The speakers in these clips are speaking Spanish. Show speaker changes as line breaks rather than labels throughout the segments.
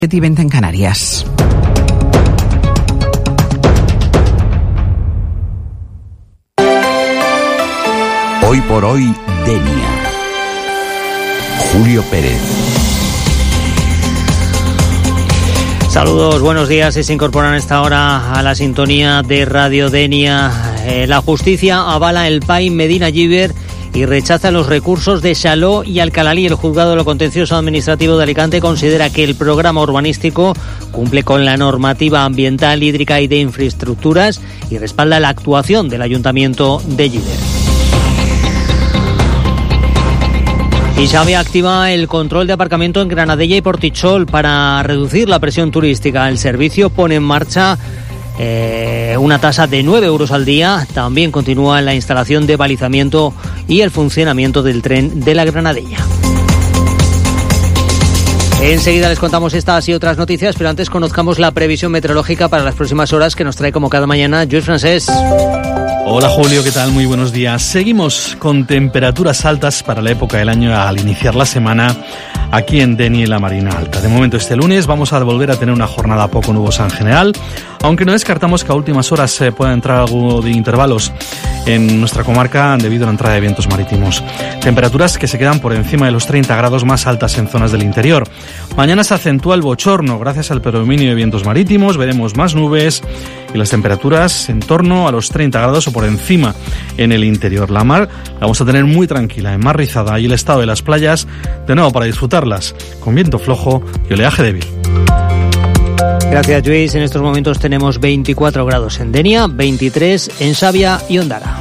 y 20 en Canarias.
Hoy por hoy, Denia. Julio Pérez.
Saludos, buenos días. Se incorporan a esta hora a la sintonía de Radio Denia. La justicia avala el PAI Medina Llíber y rechaza los recursos de Salou y Alcalalí. El juzgado de lo contencioso administrativo de Alicante considera que el programa urbanístico cumple con la normativa ambiental, hídrica y de infraestructuras y respalda la actuación del Ayuntamiento de Llíber. Isabia activa el control de aparcamiento en Granadella y Portichol para reducir la presión turística. El servicio pone en marcha una tasa de 9 euros al día. También continúa la instalación de balizamiento y el funcionamiento del tren de la Granadella. Enseguida les contamos estas y otras noticias, pero antes conozcamos la previsión meteorológica para las próximas horas que nos trae como cada mañana Lluís Francés.
Hola Julio, ¿qué tal? Muy buenos días. Seguimos con temperaturas altas para la época del año al iniciar la semana aquí en Denia y la Marina Alta. De momento este lunes vamos a volver a tener una jornada poco nubosa en general, aunque no descartamos que a últimas horas pueda entrar algo de intervalos en nuestra comarca debido a la entrada de vientos marítimos. Temperaturas que se quedan por encima de los 30 grados, más altas en zonas del interior. Mañana se acentúa el bochorno gracias al predominio de vientos marítimos, veremos más nubes y las temperaturas en torno a los 30 grados o por encima en el interior. La mar la vamos a tener muy tranquila, en mar rizada, y el estado de las playas de nuevo para disfrutarlas con viento flojo y oleaje débil.
Gracias, Lluís. En estos momentos tenemos 24 grados en Denia, 23 en Xavia y Ondara.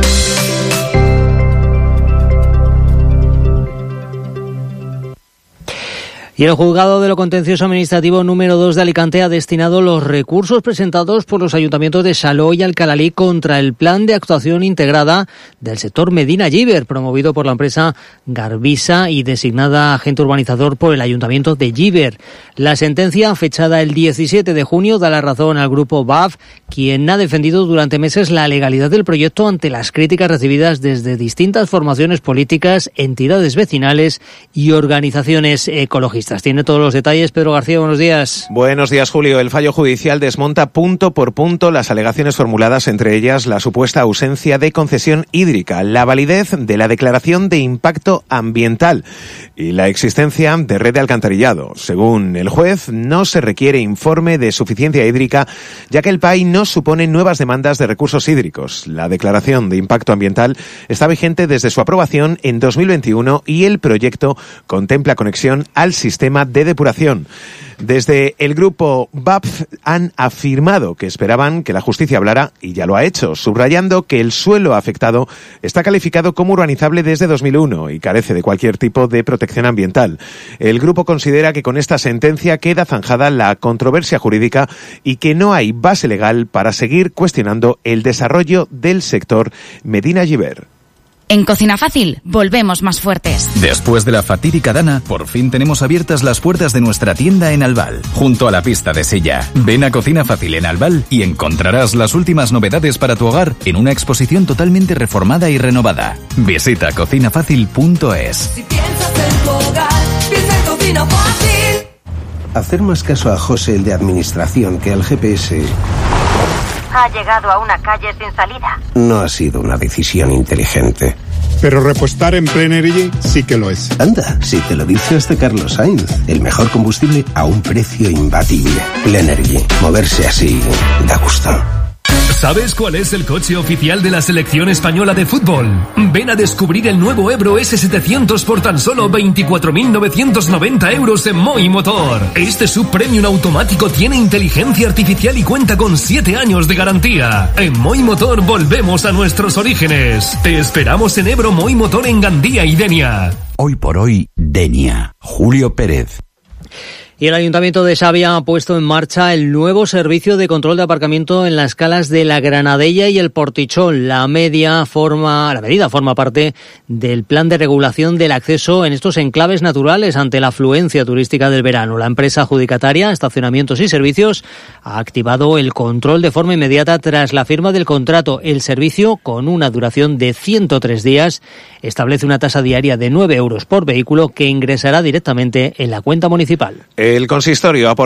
Y el juzgado de lo contencioso administrativo número 2 de Alicante ha destinado los recursos presentados por los ayuntamientos de Salou y Alcalalí contra el plan de actuación integrada del sector Medina Llíber, promovido por la empresa Garbisa y designada agente urbanizador por el ayuntamiento de Llíber. La sentencia, fechada el 17 de junio, da la razón al grupo BAF, quien ha defendido durante meses la legalidad del proyecto ante las críticas recibidas desde distintas formaciones políticas, entidades vecinales y organizaciones ecologistas. Tiene todos los detalles Pedro García, buenos días.
Buenos días, Julio. El fallo judicial desmonta punto por punto las alegaciones formuladas, entre ellas la supuesta ausencia de concesión hídrica, la validez de la declaración de impacto ambiental y la existencia de red de alcantarillado. Según el juez, no se requiere informe de suficiencia hídrica, ya que el PAI no supone nuevas demandas de recursos hídricos. La declaración de impacto ambiental está vigente desde su aprobación en 2021 y el proyecto contempla conexión al sistema de depuración. Desde el grupo BAF han afirmado que esperaban que la justicia hablara y ya lo ha hecho, subrayando que el suelo afectado está calificado como urbanizable desde 2001 y carece de cualquier tipo de protección ambiental. El grupo considera que con esta sentencia queda zanjada la controversia jurídica y que no hay base legal para seguir cuestionando el desarrollo del sector Medina Llíber.
En Cocina Fácil, volvemos más fuertes.
Después de la fatídica Dana, por fin tenemos abiertas las puertas de nuestra tienda en Albal, junto a la pista de Sella. Ven a Cocina Fácil en Albal y encontrarás las últimas novedades para tu hogar en una exposición totalmente reformada y renovada. Visita cocinafacil.es.
Si piensas en tu hogar, piensa en Cocina Fácil.
Hacer más caso a José, el de administración, que al GPS...
Ha llegado a una calle sin salida.
No ha sido una decisión inteligente.
Pero repostar en Plenergy sí que lo es.
Anda, si te lo dice hasta Carlos Sainz. El mejor combustible a un precio imbatible. Plenergy. Moverse así da gusto.
¿Sabes cuál es el coche oficial de la selección española de fútbol? Ven a descubrir el nuevo Ebro S700 por tan solo 24.990 euros en Moi Motor. Este subpremium automático tiene inteligencia artificial y cuenta con 7 años de garantía. En Moi Motor volvemos a nuestros orígenes. Te esperamos en Ebro Moi Motor en Gandía y Denia.
Hoy por hoy, Denia. Julio Pérez.
Y el Ayuntamiento de Xavia ha puesto en marcha el nuevo servicio de control de aparcamiento en las calas de la Granadella y el Portichol. La medida forma parte del plan de regulación del acceso en estos enclaves naturales ante la afluencia turística del verano. La empresa adjudicataria, Estacionamientos y Servicios, ha activado el control de forma inmediata tras la firma del contrato. El servicio, con una duración de 103 días, establece una tasa diaria de 9 euros por vehículo que ingresará directamente en la cuenta municipal.
El consistorio ha